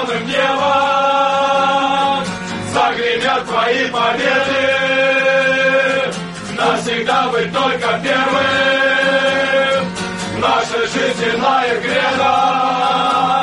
самым небом загремят твои победы. Навсегда быть только первым, наша жизненная кредо.